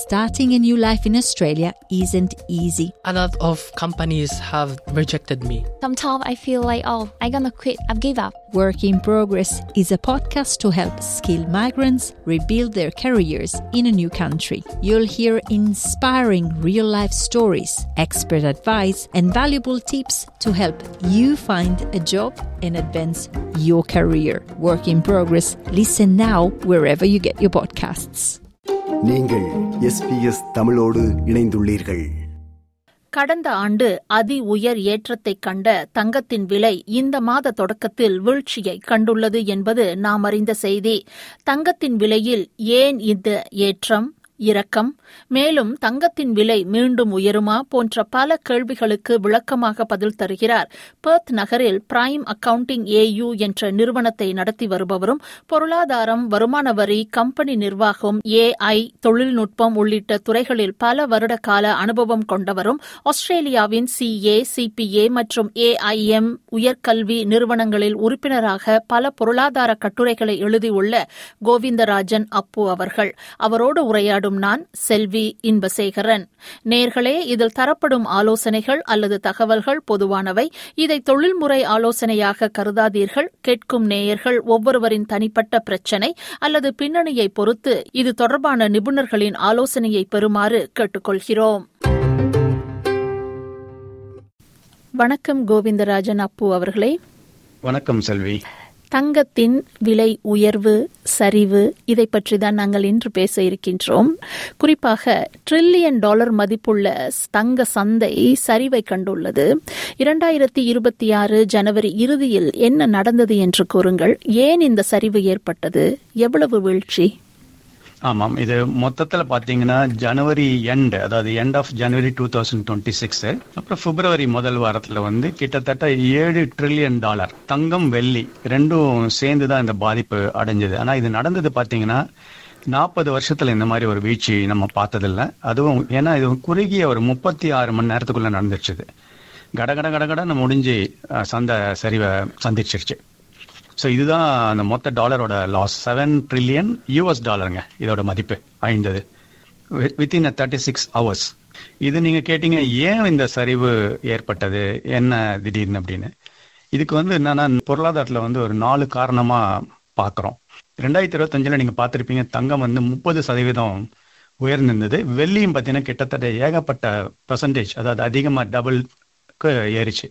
starting a new life in Australia isn't easy. A lot of companies have rejected me. Sometimes I feel like, I'm gonna quit, I've give up. Work in Progress is a podcast to help skilled migrants rebuild their careers in a new country. You'll hear inspiring real-life stories, expert advice, and valuable tips to help you find a job and advance your career. Work in Progress. Listen now wherever you get your podcasts. நீங்கள் SBS தமிழோடு இணைந்துள்ளீர்கள். கடந்த ஆண்டு அதி உயர் ஏற்றத்தை கண்ட தங்கத்தின் விலை இந்த மாத தொடக்கத்தில் வீழ்ச்சியை கண்டுள்ளது என்பது நாம் அறிந்த செய்தி. தங்கத்தின் விலையில் ஏன் இந்த ஏற்றம், இறக்கம், மேலும் தங்கத்தின் விலை மீண்டும் உயருமா போன்ற பல கேள்விகளுக்கு விளக்கமாக பதில் தருகிறார் பெர்த் நகரில் பிரைம் அக்கவுண்டிங் AU என்ற நிறுவனத்தை நடத்தி வருபவரும் பொருளாதாரம், வருமான வரி, கம்பெனி நிர்வாகம், AI, தொழில்நுட்பம் உள்ளிட்ட துறைகளில் பல வருட கால அனுபவம் கொண்டவரும் ஆஸ்திரேலியாவின் CA, CPA மற்றும் AIM உயர்கல்வி நிறுவனங்களில் உறுப்பினராக பல பொருளாதார கட்டுரைகளை எழுதியுள்ள கோவிந்தராஜன் அப்பு அவர்கள். அவரோடு உரையாடும் நான் செல்வி இன்பசேகரன். நேர்களே, இதில் தரப்படும் ஆலோசனைகள் அல்லது தகவல்கள் பொதுவானவை. இதை தொழில்முறை ஆலோசனையாக கருதாதீர்கள். கேட்கும் நேயர்கள் ஒவ்வொருவரின் தனிப்பட்ட பிரச்சினை அல்லது பின்னணியை பொறுத்து இது தொடர்பான நிபுணர்களின் ஆலோசனையை பெறுமாறு கேட்டுக்கொள்கிறோம். வணக்கம் கோவிந்தராஜன் அப்பு அவர்களே. வணக்கம் செல்வி. தங்கத்தின் விலை உயர்வு, சரிவு, இதை பற்றி தான் நாங்கள் இன்று பேச இருக்கின்றோம். குறிப்பாக $1 டிரில்லியன் மதிப்புள்ள தங்க சந்தை சரிவை கண்டுள்ளது. 2026 ஜனவரி இறுதியில் என்ன நடந்தது என்று கூறுங்கள். ஏன் இந்த சரிவு ஏற்பட்டது? எவ்வளவு வீழ்ச்சி? ஆமாம், இது மொத்தத்தில் பார்த்தீங்கன்னா ஜனவரி அதாவது எண்ட் ஆஃப் ஜனவரி 2026 அப்புறம் பிப்ரவரி முதல் வாரத்தில் கிட்டத்தட்ட $7 டிரில்லியன் தங்கம், வெள்ளி ரெண்டும் சேர்ந்து தான் இந்த பாதிப்பு அடைஞ்சது. ஆனால் இது நடந்தது பார்த்தீங்கன்னா 40 வருஷத்துல இந்த மாதிரி ஒரு வீழ்ச்சி நம்ம பார்த்ததில்லை. அதுவும் ஏன்னா இது குறுகிய ஒரு 36 மணி நேரத்துக்குள்ள நடந்துருச்சு. கடகடன்னு முடிஞ்சு சந்தை சரிவை சந்திச்சிருச்சு. ஸோ இதுதான் அந்த மொத்த டாலரோட லாஸ். $7 டிரில்லியன் இதோட மதிப்பு அழிந்தது வித்தின் 36 hours. இது நீங்க கேட்டீங்க ஏன் இந்த சரிவு ஏற்பட்டது, என்ன திடீர்னு அப்படின்னு. இதுக்கு என்னன்னா பொருளாதாரத்தில் ஒரு 4 காரணமா பார்க்குறோம். 2025 நீங்க பார்த்துருப்பீங்க, தங்கம் 30% உயர்ந்திருந்தது. வெள்ளியும் பார்த்தீங்கன்னா கிட்டத்தட்ட ஏகப்பட்ட பெர்சன்டேஜ், அதாவது அதிகமாக டபுள்க்கு ஏறிச்சு.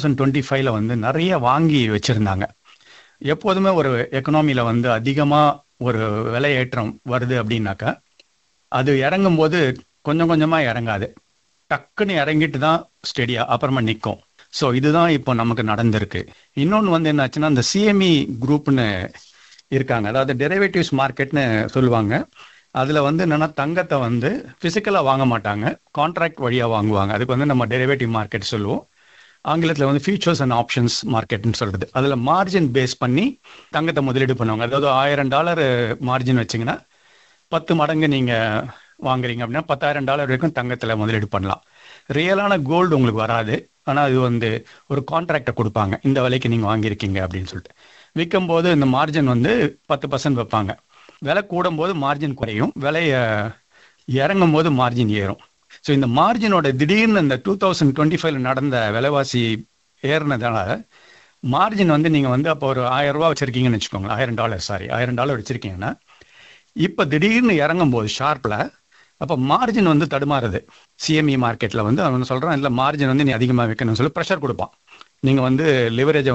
2025 நிறைய வாங்கி வச்சிருந்தாங்க. எப்போதுமே ஒரு எக்கனாமியில அதிகமா ஒரு விலை ஏற்றம் வருது அப்படின்னாக்கா அது இறங்கும் போது கொஞ்சம் கொஞ்சமா இறங்காது, டக்குன்னு இறங்கிட்டு தான் ஸ்டெடியா அப்புறமா நிற்கும். ஸோ இதுதான் இப்போ நமக்கு நடந்திருக்கு. இன்னொன்று என்னாச்சுன்னா, இந்த CME குரூப்னு இருக்காங்க, அதாவது டெரிவேட்டிவ்ஸ் மார்க்கெட்னு சொல்லுவாங்க. அதுல என்னன்னா தங்கத்தை பிசிக்கலா வாங்க மாட்டாங்க, கான்ட்ராக்ட் வழியா வாங்குவாங்க. அதுக்கு நம்ம டெரிவேட்டிவ் மார்க்கெட் சொல்லுவோம். ஆங்கிலத்தில் ஃபியூச்சர்ஸ் அண்ட் ஆப்ஷன்ஸ் மார்க்கெட்னு சொல்றது. அதில் மார்ஜின் பேஸ் பண்ணி தங்கத்தை முதலீடு பண்ணுவாங்க. அதாவது $1000 மார்ஜின் வச்சிங்கன்னா 10 மடங்கு நீங்கள் வாங்குறீங்க அப்படின்னா $10,000 வரைக்கும் தங்கத்தில் முதலீடு பண்ணலாம். ரியலான கோல்டு உங்களுக்கு வராது, ஆனால் அது ஒரு கான்ட்ராக்டை கொடுப்பாங்க, இந்த விலைக்கு நீங்கள் வாங்கியிருக்கீங்க அப்படின்னு சொல்லிட்டு. விற்கும் போது இந்த மார்ஜின் 10% வைப்பாங்க. விலை கூடும் போது மார்ஜின் குறையும், விலை இறங்கும் போது மார்ஜின் ஏறும். ஸோ இந்த மார்ஜினோட திடீர்னு இந்த 2025 நடந்த விலைவாசி ஏறினதால மார்ஜின் நீங்கள் அப்போ ஒரு $1000 வச்சிருக்கீங்கன்னு வச்சுக்கோங்களேன், $1000 வச்சிருக்கீங்கன்னா இப்போ திடீர்னு இறங்கும் போது ஷார்ப்ல அப்போ மார்ஜின் தடுமாறுது. CME மார்க்கெட்ல அவன் சொல்றான், இல்லை மார்ஜின் நீ அதிகமாக வைக்கணும்னு சொல்லி ப்ரெஷர் கொடுப்பான். நீங்கள் லிவரேஜை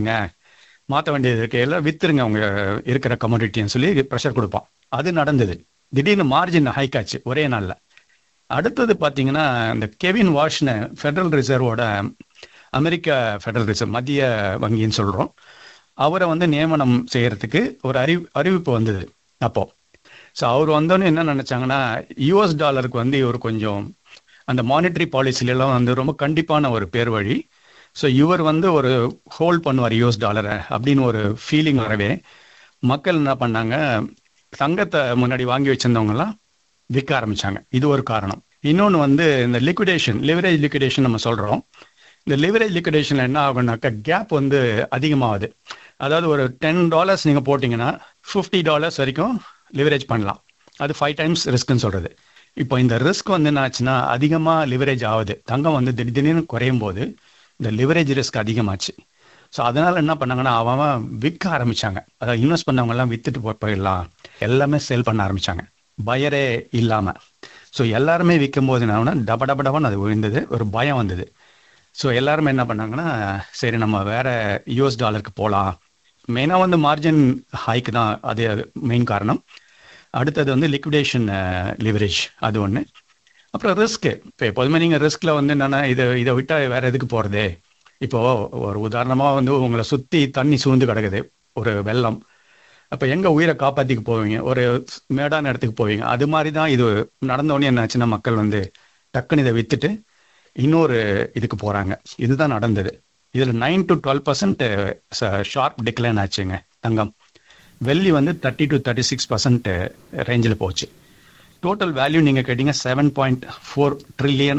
மாற்ற வேண்டியது இருக்கையில வித்துருங்க உங்க இருக்கிற கமோடிட்டின்னு சொல்லி ப்ரெஷர் கொடுப்பான். அது நடந்தது. திடீர்னு மார்ஜின் ஹைக் ஆச்சு ஒரே நாள்ல. அடுத்தது பார்த்தீங்கன்னா, இந்த கெவின் வாஷ்னு ஃபெடரல் ரிசர்வோட, அமெரிக்க ஃபெடரல் ரிசர்வ் மத்திய வங்கின்னு சொல்றோம், அவரை நியமனம் செய்யறதுக்கு ஒரு அறிவிப்பு வந்தது அப்போ. ஸோ அவர் வந்தோன்னு என்ன நினைச்சாங்கன்னா, US டாலருக்கு இவர் கொஞ்சம் அந்த மானிட்டரி பாலிசிலாம் ரொம்ப கண்டிப்பான ஒரு பேர் வழி. ஸோ இவர் ஒரு ஹோல்ட் பண்ணுவார் US டாலரை அப்படின்னு ஒரு ஃபீலிங் வரவே மக்கள் என்ன பண்ணாங்க, தங்கத்தை முன்னாடி வாங்கி வச்சிருந்தவங்கலாம் விற்க ஆரம்பிச்சாங்க. இது ஒரு காரணம். இன்னொன்று இந்த லிவரேஜ் லிக்விடேஷன் நம்ம சொல்றோம். இந்த லிவரேஜ் லிக்விடேஷன்ல என்ன ஆகும்னாக்கா கேப் அதிகமாகுது. அதாவது ஒரு $10 நீங்க போட்டீங்கன்னா $50 வரைக்கும் லிவரேஜ் பண்ணலாம். அது 5 times ரிஸ்க்னு சொல்றது. இப்போ இந்த ரிஸ்க் வந்து என்ன ஆச்சுன்னா அதிகமாக லிவரேஜ் ஆகுது. தங்கம் வந்து திடீர்னு குறையும் போது இந்த லிவரேஜ் ரிஸ்க் அதிகமாச்சு. ஸோ அதனால என்ன பண்ணாங்கன்னா அவன் விற்க ஆரம்பிச்சாங்க. அதாவது இன்வெஸ்ட் பண்ணவங்க எல்லாம் வித்துட்டு போயிடலாம், எல்லாமே சேல் பண்ண ஆரம்பிச்சாங்க பயரே இல்லாமல். ஸோ எல்லாருமே விற்கும் போது என்ன டப டப டபன்னு அது விழுந்தது, ஒரு பயம் வந்தது. ஸோ எல்லாருமே என்ன பண்ணாங்கன்னா சரி நம்ம வேற யூஎஸ் டாலருக்கு போகலாம். மெயினாக வந்து மார்ஜின் ஹைக்கு தான் அது மெயின் காரணம். அடுத்தது வந்து லிக்விடேஷன் லிவரேஜ், அது ஒன்று. அப்புறம் ரிஸ்க்கு. இப்போ எப்போதுமே நீங்கள் ரிஸ்கில் வந்து என்னென்னா இதை விட்டால் வேற எதுக்கு போகிறது. இப்போது ஒரு உதாரணமாக வந்து உங்களை சுற்றி தண்ணி சூழ்ந்து கிடக்குது, ஒரு வெள்ளம். அப்போ எங்கே உயிரை காப்பாற்றிக்கு போவீங்க? ஒரு மேடான இடத்துக்கு போவீங்க. அது மாதிரி தான் இது நடந்தோடனே என்ன ஆச்சுன்னா மக்கள் வந்து டக்குன்னு இதை விற்றுட்டு இன்னொரு இதுக்கு போகிறாங்க. இதுதான் நடந்தது. இதில் 9 to 12% ஷார்ப் டிக்ளைன் ஆச்சுங்க தங்கம். வெள்ளி வந்து 30 to 36% ரேஞ்சில் போச்சு. டோட்டல் வேல்யூ நீங்கள் கேட்டீங்க $7.4 trillion.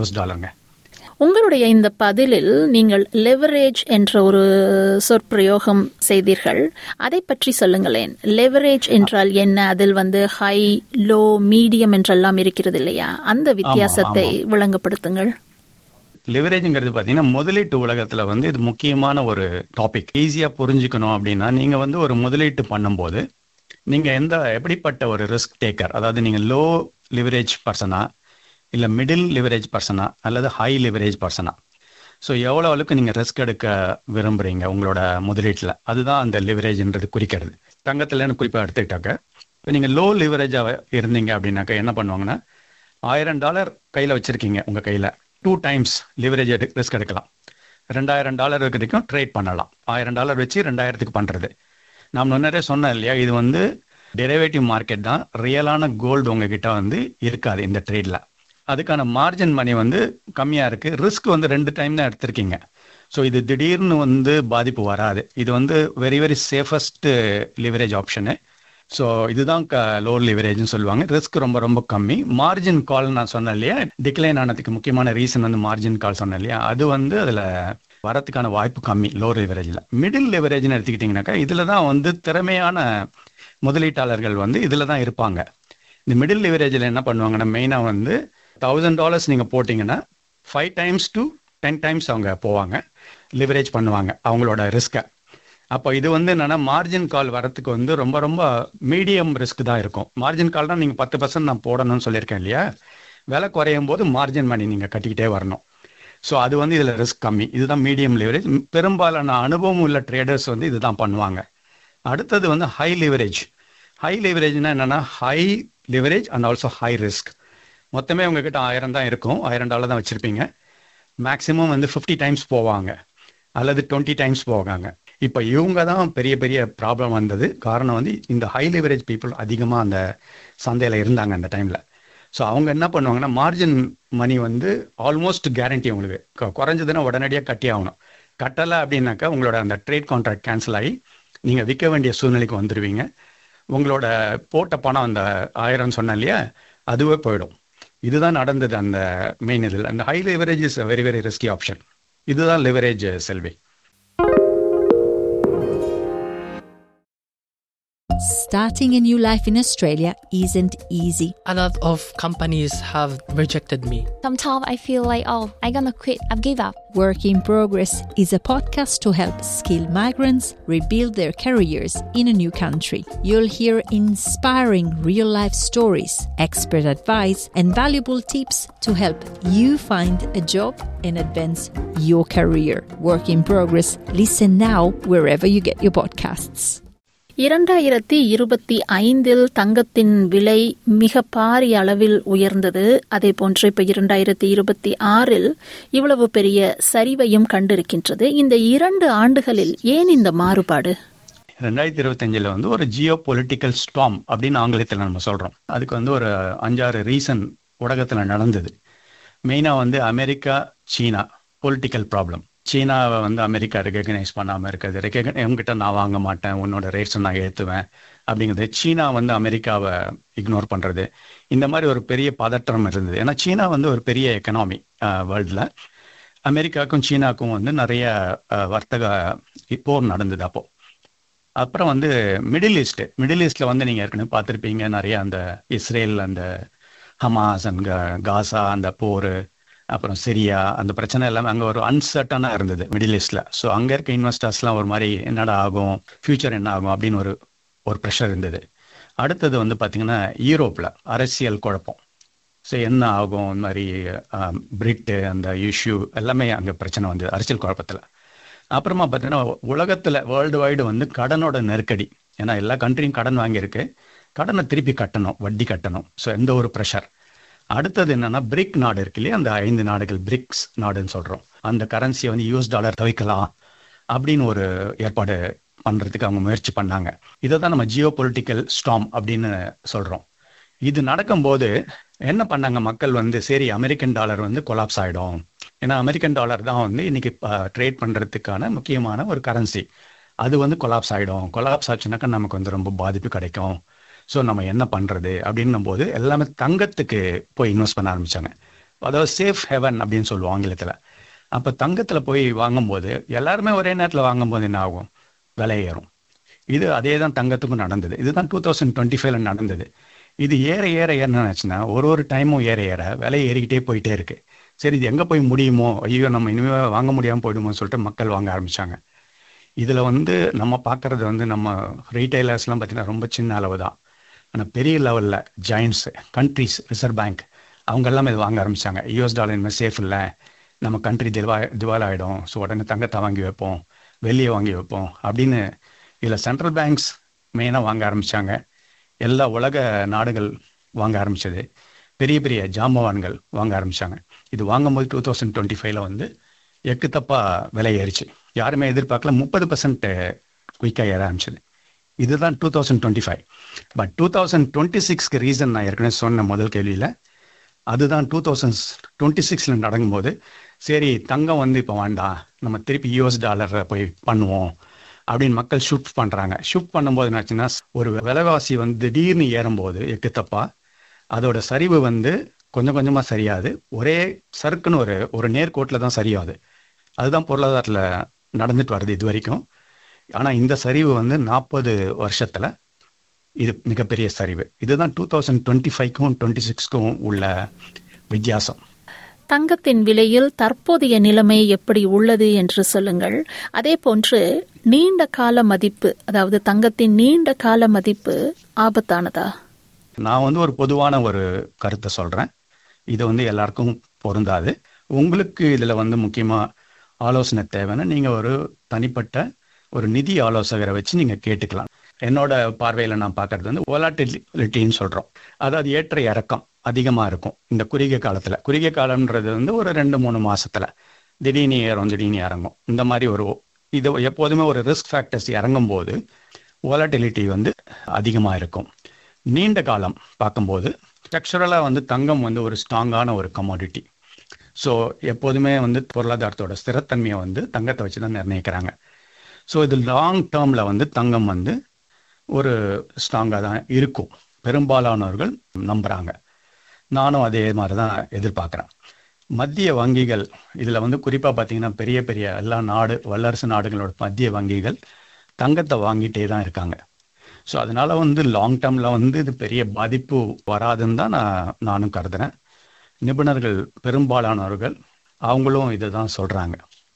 உங்களுடைய இந்த பதிலில் நீங்கள் லெவரேஜ் என்ற ஒரு சொற்பிரயோகம் செய்தீர்கள். அதை பற்றி சொல்லுங்களேன். லெவரேஜ் என்றால் என்ன? அதில் வந்து ஹை, லோ, மீடியம் என்றெல்லாம் இருக்கிறது இல்லையா? அந்த வித்தியாசத்தை விளங்கப்படுத்துங்கள். லிவரேஜ்ங்கிறது பார்த்தீங்கன்னா முதலீட்டு உலகத்தில் வந்து இது முக்கியமான ஒரு டாபிக். ஈஸியாக புரிஞ்சுக்கணும் அப்படின்னா நீங்கள் வந்து ஒரு முதலீட்டு பண்ணும்போது நீங்கள் எப்படிப்பட்ட ஒரு ரிஸ்க் டேக்கர், அதாவது நீங்கள் லோ லிவரேஜ் பர்சனா இல்லை மிடில் லிவரேஜ் பர்சனா அல்லது ஹை லிவரேஜ் பர்சனா. ஸோ எவ்வளோ அளவுக்கு நீங்கள் ரிஸ்க் எடுக்க விரும்புகிறீங்க உங்களோட முதலீட்டில், அதுதான் அந்த லிவரேஜ்ன்றது குறிக்கிறது. தங்கத்தில் குறிப்பாக எடுத்துக்கிட்டாக்க இப்போ நீங்கள் லோ லிவரேஜாக இருந்தீங்க அப்படின்னாக்கா என்ன பண்ணுவாங்கன்னா $1000 கையில் வச்சுருக்கீங்க, உங்கள் கையில் 2 times லிவரேஜ் ரிஸ்க் எடுக்கலாம். $2000 வரைக்கும் ட்ரேட் பண்ணலாம். $1000 வச்சு 2000க்கு பண்ணுறது. நான் முன்னரே சொன்னேன் இல்லையா, இது வந்து டெரிவேட்டிவ் மார்க்கெட் தான். ரியலான கோல்டு உங்ககிட்ட வந்து இருக்காது இந்த ட்ரேடில். அதுக்கான மார்ஜின் மணி வந்து கம்மியாக இருக்குது. ரிஸ்க் வந்து 2 டைம் தான் எடுத்திருக்கீங்க. ஸோ இது திடீர்னு வந்து பாதிப்பு வராது. இது வந்து very very safest leverage option. So இதுதான் லோ லிவரேஜ்னு சொல்லுவாங்க. ரிஸ்க் ரொம்ப ரொம்ப கம்மி. மார்ஜின் கால் நான் சொன்னேன் இல்லையா, டிக்ளைன் ஆனதுக்கு முக்கியமான ரீசன் வந்து மார்ஜின் கால் சொன்னேன் இல்லையா, அது வந்து அதில் வரத்துக்கான வாய்ப்பு கம்மி லோ லிவரேஜில். மிடில் லிவரேஜ்னு எடுத்துக்கிட்டிங்கனாக்கா இதில் தான் வந்து திறமையான முதலீட்டாளர்கள் வந்து இதில் தான் இருப்பாங்க. இந்த மிடில் லிவரேஜில் என்ன பண்ணுவாங்கன்னா மெயினாக வந்து $1000 நீங்கள் போட்டிங்கன்னா 5 times to 10 times அவங்க போவாங்க, லிவரேஜ் பண்ணுவாங்க அவங்களோட ரிஸ்க்கை. அப்போ இது வந்து என்னென்னா மார்ஜின் கால் வரத்துக்கு வந்து ரொம்ப ரொம்ப மீடியம் ரிஸ்க் தான் இருக்கும். மார்ஜின் கால் தான் நீங்கள் 10% நான் போடணும்னு சொல்லியிருக்கேன் இல்லையா, விலை குறையும் போது மார்ஜின் மணி நீங்கள் கட்டிக்கிட்டே வரணும். ஸோ அது வந்து இதில் ரிஸ்க் கம்மி. இதுதான் மீடியம் லிவரேஜ். பெரும்பாலான அனுபவம் உள்ள ட்ரேடர்ஸ் வந்து இதுதான் பண்ணுவாங்க. அடுத்தது வந்து ஹை லிவரேஜ். ஹை லிவரேஜ்னா என்னென்னா high leverage and also high risk. மொத்தமே உங்ககிட்ட 1000 தான் இருக்கும், $1000 தான் வச்சுருப்பீங்க. மேக்ஸிமம் வந்து 50 times போவாங்க அல்லது 20 times போவாங்க. இப்போ இவங்க தான் பெரிய பெரிய ப்ராப்ளம் வந்தது. காரணம் வந்து இந்த ஹை லிவரேஜ் பீப்புள் அதிகமாக அந்த சந்தையில் இருந்தாங்க அந்த டைமில். ஸோ அவங்க என்ன பண்ணுவாங்கன்னா மார்ஜின் மணி வந்து ஆல்மோஸ்ட் கேரண்டி. உங்களுக்கு குறைஞ்சதுன்னா உடனடியாக கட்டி ஆகணும். கட்டலை அப்படின்னாக்கா உங்களோட அந்த ட்ரேட் கான்ட்ராக்ட் கேன்சல் ஆகி நீங்கள் விற்க வேண்டிய சூழ்நிலைக்கு வந்துடுவீங்க. உங்களோட போட்ட பணம் அந்த 1000 சொன்னேன் இல்லையா, அதுவே போயிடும். இதுதான் நடந்தது அந்த மெயின் இதில். அந்த high leverage is very very risky option. இதுதான் லிவரேஜ் செல்வி. Starting a new life in Australia isn't easy. A lot of companies have rejected me. Sometimes I feel like, I'm gonna quit. I've give up. Work in Progress is a podcast to help skilled migrants rebuild their careers in a new country. You'll hear inspiring real-life stories, expert advice, and valuable tips to help you find a job and advance your career. Work in Progress. Listen now wherever you get your podcasts. 2025 தங்கத்தின் விலை மிக பாரிய அளவில் உயர்ந்தது. அதே போன்று இப்ப 2026 இவ்வளவு பெரிய சரிவையும் கண்டிருக்கின்றது. இந்த 2 ஆண்டுகளில் ஏன் இந்த மாறுபாடு? 2025 வந்து ஒரு ஜியோ பொலிட்டிக்கல் ஸ்டார்ம் அப்படின்னு ஆங்கிலத்தில் நம்ம சொல்றோம். அதுக்கு வந்து ஒரு 5-6 ரீசன் உலகத்துல நடந்தது. மெயினா வந்து அமெரிக்கா, சீனா பொலிட்டிக்கல் ப்ராப்ளம். சீனாவை வந்து அமெரிக்கா ரெகக்னைஸ் பண்ணாமல் இருக்கிறது. என்கிட்ட நான் வாங்க மாட்டேன், உன்னோட ரேட்ஸை நான் ஏற்றுவேன் அப்படிங்கிறது. சீனா வந்து அமெரிக்காவை இக்னோர் பண்ணுறது. இந்த மாதிரி ஒரு பெரிய பதற்றம் இருந்தது. ஏன்னா சீனா வந்து ஒரு பெரிய எக்கனாமி வேர்ல்டில். அமெரிக்காவுக்கும் சீனாவுக்கும் வந்து நிறைய வர்த்தக போர் நடந்தது அப்போ. அப்புறம் வந்து மிடில் ஈஸ்ட்டில் வந்து நீங்கள் ஏற்கனவே பார்த்துருப்பீங்க, நிறைய அந்த இஸ்ரேல் அந்த ஹமாஸ் அண்ட் காசா அந்த போர், அப்புறம் சிரியா அந்த பிரச்சனை எல்லாமே அங்கே ஒரு அன்சர்டனாக இருந்தது மிடில் ஈஸ்டில். ஸோ அங்கே இருக்க இன்வெஸ்டர்ஸ்லாம் ஒரு மாதிரி என்னடா ஆகும், ஃபியூச்சர் என்ன ஆகும் அப்படின்னு ஒரு ப்ரெஷர் இருந்தது. அடுத்தது வந்து பார்த்தீங்கன்னா யூரோப்பில் அரசியல் குழப்பம். ஸோ என்ன ஆகும், இந்த மாதிரி பிரிட்டு அந்த இஷ்யூ எல்லாமே அங்கே பிரச்சனை வந்தது அரசியல் குழப்பத்தில். அப்புறமா பார்த்தீங்கன்னா உலகத்தில் வேர்ல்டு வைடு வந்து கடனோட நெருக்கடி. ஏன்னா எல்லா கண்ட்ரியும் கடன் வாங்கியிருக்கு, கடனை திருப்பி கட்டணும், வட்டி கட்டணும். ஸோ எந்த ஒரு ப்ரெஷர். அடுத்தது என்னன்னா பிரிக் நாடு இருக்கு இல்லையா, அந்த 5 நாடுகள் பிரிக்ஸ் நாடுன்னு சொல்கிறோம். அந்த கரன்சியை வந்து US$ தவிக்கலாம் அப்படின்னு ஒரு ஏற்பாடு பண்ணுறதுக்கு அவங்க முயற்சி பண்ணாங்க. இதை தான் நம்ம ஜியோ பொலிட்டிக்கல் ஸ்டாம் அப்படின்னு சொல்கிறோம். இது நடக்கும்போது என்ன பண்ணாங்க மக்கள் வந்து, சரி அமெரிக்கன் டாலர் வந்து கொலாப்ஸ் ஆகிடும். ஏன்னா அமெரிக்கன் டாலர் தான் வந்து இன்னைக்கு ட்ரேட் பண்ணுறதுக்கான முக்கியமான ஒரு கரன்சி. அது வந்து கொலாப்ஸ் ஆகிடும். கொலாப்ஸ் ஆச்சுனாக்கா நமக்கு வந்து ரொம்ப பாதிப்பு கிடைக்கும். ஸோ நம்ம என்ன பண்ணுறது அப்படின்னும் போது எல்லாமே தங்கத்துக்கு போய் இன்வெஸ்ட் பண்ண ஆரம்பித்தாங்க. அதாவது சேஃப் ஹெவன் அப்படின்னு சொல்லுவோம் ஆங்கிலத்தில். அப்போ தங்கத்தில் போய் வாங்கும்போது எல்லாருமே ஒரே நேரத்தில் வாங்கும்போது என்ன ஆகும், விலை ஏறும். இது அதே தான் தங்கத்துக்கும் நடந்தது. இதுதான் 2025 நடந்தது. இது ஏற ஏற என்ன ஆச்சுன்னா ஒரு டைமும் ஏற ஏற விலை ஏறிக்கிட்டே போயிட்டே இருக்கு. சரி இது எங்கே போய் முடியுமோ, ஐயோ நம்ம இனிமேல் வாங்க முடியாமல் போயிடுமோன்னு சொல்லிட்டு மக்கள் வாங்க ஆரம்பித்தாங்க. இதில் வந்து நம்ம பார்க்குறது வந்து நம்ம ரீட்டைலர்ஸ்லாம் பார்த்தீங்கன்னா ரொம்ப சின்ன அளவு தான். ஆனால் பெரிய லெவலில் ஜாயின்ட்ஸ் கண்ட்ரிஸ் ரிசர்வ் பேங்க் அவங்க எல்லாமே இது வாங்க ஆரம்பித்தாங்க. US$ இனிமேல் சேஃப் இல்லை, நம்ம கண்ட்ரி திவால் ஆகிடும், ஸோ உடனே தங்கத்தை வாங்கி வைப்போம், வெளியே வாங்கி வைப்போம் அப்படின்னு இதில் சென்ட்ரல் பேங்க்ஸ் மெயினாக வாங்க ஆரம்பித்தாங்க. எல்லா உலக நாடுகள் வாங்க ஆரம்பித்தது, பெரிய பெரிய ஜாம்பவான்கள் வாங்க ஆரம்பித்தாங்க. இது வாங்கும்போது 2025 வந்து எக்குத்தப்பா விலை ஏறிச்சு. யாருமே எதிர்பார்க்கல, 30% குயிக்காக ஏற ஆரம்பிச்சது. இதுதான் 2025. பட் 2026க்கு ரீசன் நான் ஏற்கனவே சொன்ன முதல் கேள்வியில், அதுதான் 2026 நடக்கும்போது சரி தங்கம் வந்து இப்போ வேண்டாம், நம்ம திருப்பி US$ போய் பண்ணுவோம் அப்படின்னு மக்கள் ஷிஃப்ட் பண்ணுறாங்க. ஷிஃப்ட் பண்ணும்போது என்னாச்சுன்னா ஒரு விலைவாசி வந்து திடீர்னு ஏறும்போது எக்குத்தப்பா அதோட சரிவு வந்து கொஞ்சம் கொஞ்சமாக சரியாது, ஒரே சறுக்குன்னு ஒரு நேர்கோட்டில் தான் சரியாது. அதுதான் பொருளாதாரத்தில் நடந்துட்டு வருது இது வரைக்கும். ஆனால் இந்த சரிவு வந்து 40 வருஷத்தில் இது மிகப்பெரிய சரிவு. இதுதான் 2025க்கும் 26க்கும் உள்ள வித்தியாசம். தங்கத்தின் விலையில் தற்போதைய நிலைமை எப்படி உள்ளது என்று சொல்லுங்கள். அதே போன்று நீண்ட கால மதிப்பு, அதாவது தங்கத்தின் நீண்ட கால மதிப்பு ஆபத்தானதா? நான் வந்து ஒரு பொதுவான ஒரு கருத்தை சொல்கிறேன், இது வந்து எல்லாருக்கும் பொருந்தாது. உங்களுக்கு இதில் வந்து முக்கியமாக ஆலோசனை தேவைன்னா நீங்கள் ஒரு தனிப்பட்ட ஒரு நிதி ஆலோசகரை வச்சு நீங்கள் கேட்டுக்கலாம். என்னோட பார்வையில் நான் பார்க்கறது வந்து வோலாட்டிலிட்டின்னு சொல்கிறோம். அதாவது ஏற்ற இறக்கம் அதிகமாக இருக்கும் இந்த குறுகிய காலத்தில். குறுகிய காலம்ன்றது வந்து ஒரு 2-3 மாசத்துல திடீர்னு ஏறும், திடீர்னு இறங்கும். இந்த மாதிரி இது எப்போதுமே ஒரு ரிஸ்க் ஃபேக்டர்ஸ் இறங்கும் போது வோலாட்டிலிட்டி வந்து அதிகமாக இருக்கும். நீண்ட காலம் பார்க்கும்போது ஸ்ட்ரக்சரலாக வந்து தங்கம் வந்து ஒரு ஸ்ட்ராங்கான ஒரு கமோடிட்டி. ஸோ எப்போதுமே வந்து பொருளாதாரத்தோட ஸ்திரத்தன்மையை வந்து தங்கத்தை வச்சு தான் நிர்ணயிக்கிறாங்க. ஸோ இது லாங் டேர்மில் வந்து தங்கம் வந்து ஒரு ஸ்ட்ராங்காக தான் இருக்கும், பெரும்பாலானவர்கள் நம்புகிறாங்க. நானும் அதே மாதிரி தான் எதிர்பார்க்குறேன். மத்திய வங்கிகள் இதில் வந்து குறிப்பாக பார்த்தீங்கன்னா பெரிய பெரிய எல்லா வல்லரசு நாடுகளோட மத்திய வங்கிகள் தங்கத்தை வாங்கிட்டே தான் இருக்காங்க. ஸோ அதனால வந்து லாங் டேர்மில் வந்து இது பெரிய பாதிப்பு வராதுன்னு தான் நானும் கருதுறேன். நிபுணர்கள் பெரும்பாலானவர்கள் அவங்களும் இதை தான் சொல்கிறாங்க.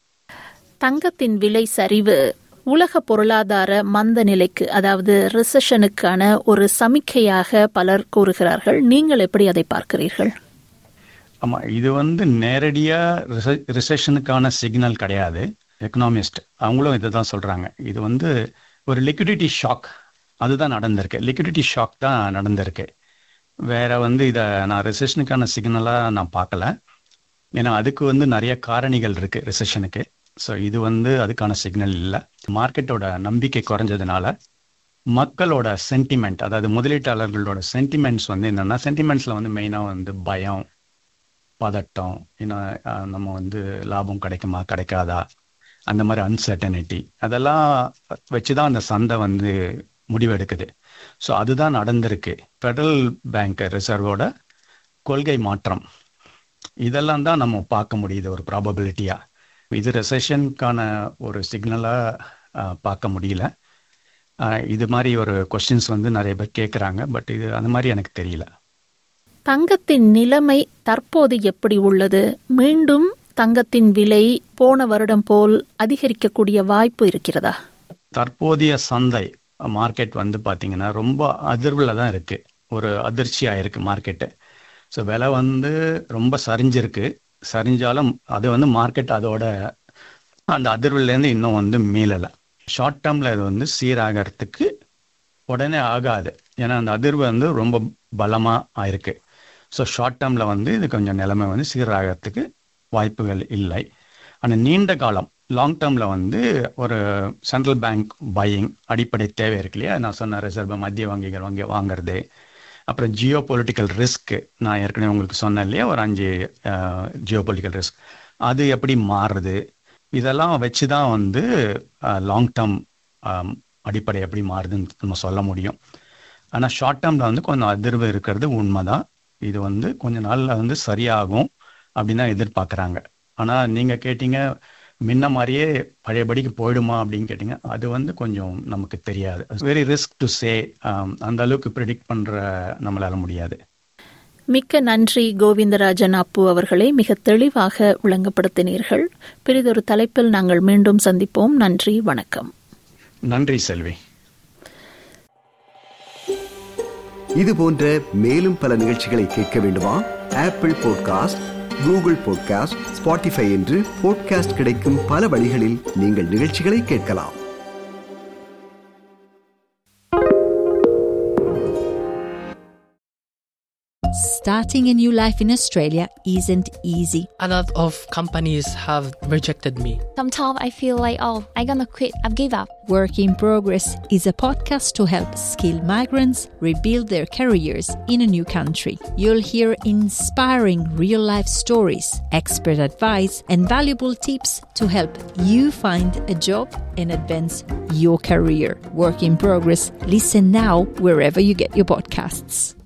தங்கத்தின் விலை சரிவு உலக பொருளாதார மந்த நிலைக்கு, அதாவது ரிசெஷனுக்கான ஒரு சமிக்கையாக பலர் கூறுகிறார்கள். நீங்கள் எப்படி அதை பார்க்கிறீர்கள்? ஆமாம், இது வந்து நேரடியாக ரிசெஷனுக்கான சிக்னல் கிடையாது. எக்கனாமிஸ்ட் அவங்களும் இதை தான் சொல்கிறாங்க. இது வந்து ஒரு லிக்விடிட்டி ஷாக், அதுதான் நடந்திருக்கு. லிக்விடிட்டி ஷாக் தான் நடந்திருக்கு. வேற வந்து இதை நான் ரிசெஷனுக்கான சிக்னலாக நான் பார்க்கல. ஏன்னா அதுக்கு வந்து நிறைய காரணிகள் இருக்கு ரிசெஷனுக்கு. ஸோ இது வந்து அதுக்கான சிக்னல் இல்லை. மார்க்கெட்டோட நம்பிக்கை குறைஞ்சதுனால மக்களோட சென்டிமெண்ட், அதாவது முதலீட்டாளர்களோட சென்டிமெண்ட்ஸ் வந்து என்னென்னா, சென்டிமெண்ட்ஸில் வந்து மெயினாக வந்து பயம், பதட்டம், இன்னும் நம்ம வந்து லாபம் கிடைக்குமா கிடைக்காதா, அந்த மாதிரி அன்சர்டனிட்டி, அதெல்லாம் வச்சு தான் அந்த சந்தை வந்து முடிவெடுக்குது. ஸோ அதுதான் நடந்திருக்கு. ஃபெடரல் பேங்க் ரிசர்வோட கொள்கை மாற்றம் இதெல்லாம் தான் நம்ம பார்க்க முடியுது ஒரு ப்ராபபிலிட்டியா. இது ரெசெஷனுக்கான ஒரு சிக்னலாக பார்க்க முடியல. இது மாதிரி ஒரு கொஸ்டின்ஸ் வந்து நிறைய பேர் கேட்குறாங்க. பட் இது அந்த மாதிரி எனக்கு தெரியல. தங்கத்தின் நிலைமை தற்போது எப்படி உள்ளது? மீண்டும் தங்கத்தின் விலை போன வருடம் போல் அதிகரிக்கக்கூடிய வாய்ப்பு இருக்கிறதா? தற்போதைய சந்தை மார்க்கெட் வந்து பாத்தீங்கன்னா ரொம்ப அதிர்வுல தான் இருக்கு. ஒரு அதிர்ச்சியா இருக்கு மார்க்கெட்டு. ஸோ விலை வந்து ரொம்ப சரிஞ்சிருக்கு. சரிஞ்சாலும் அது வந்து மார்க்கெட் அதோட அந்த அதிர்வுலேருந்து இன்னும் வந்து மீளலை. ஷார்ட் டேர்ம்ல இது வந்து சீராகிறதுக்கு உடனே ஆகாது. ஏன்னா அந்த அதிர்வு வந்து ரொம்ப பலமா ஆயிருக்கு. ஸோ ஷார்ட் டேர்ம்ல வந்து இது கொஞ்சம் நிலைமை வந்து சீராகிறதுக்கு வாய்ப்புகள் இல்லை. ஆனால் நீண்ட காலம் லாங் டேர்ம்ல வந்து ஒரு சென்ட்ரல் பேங்க் பையிங் அடிப்படை தேவை இருக்கு இல்லையா, நான் சொன்ன ரிசர்வ் மத்திய வங்கிகள் வாங்குறது, அப்புறம் ஜியோ பொலிட்டிக்கல் ரிஸ்க் நான் ஏற்கனவே உங்களுக்கு சொன்னேன் இல்லையா, ஒரு 5 ஜியோ பொலிட்டிக்கல் ரிஸ்க் அது எப்படி மாறுது, இதெல்லாம் வச்சு தான் வந்து லாங் டேர்ம் அடிப்படை எப்படி மாறுதுன்னு நம்ம சொல்ல முடியும். ஆனால் ஷார்ட் டேர்மில் வந்து கொஞ்சம் அதிர்வு இருக்கிறது உண்மைதான். இது வந்து கொஞ்ச நாளில் வந்து சரியாகும் அப்படின்னு தான் எதிர்பார்க்குறாங்க. ஆனால் நீங்கள் கேட்டீங்க முன்ன மாதிரியே பழையபடிக்கு போயிடுமா அப்படின்னு கேட்டீங்க, அது வந்து கொஞ்சம் நமக்கு தெரியாது. Very risk to say. அந்த அளவுக்கு ப்ரிடிக்ட் பண்ணுற நம்மளால முடியாது. மிக்க நன்றி கோவிந்தராஜன் அப்பு அவர்களை, மிக தெளிவாக விளங்கப்படுத்தினீர்கள். பெரிதொரு தலைப்பில் நாங்கள் மீண்டும் சந்திப்போம். நன்றி, வணக்கம். நன்றி செல்வி. இது போன்ற மேலும் பல நிகழ்ச்சிகளை கேட்க வேண்டுமா? Apple podcast, Google podcast, Spotify என்று பாட்காஸ்ட் கிடைக்கும் பல வழிகளில் நீங்கள் நிகழ்ச்சிகளை கேட்கலாம். Starting a new life in Australia isn't easy. A lot of companies have rejected me. Sometimes I feel like, I'm gonna quit. I've give up. Work in Progress is a podcast to help skilled migrants rebuild their careers in a new country. You'll hear inspiring real-life stories, expert advice, and valuable tips to help you find a job and advance your career. Work in Progress. Listen now wherever you get your podcasts.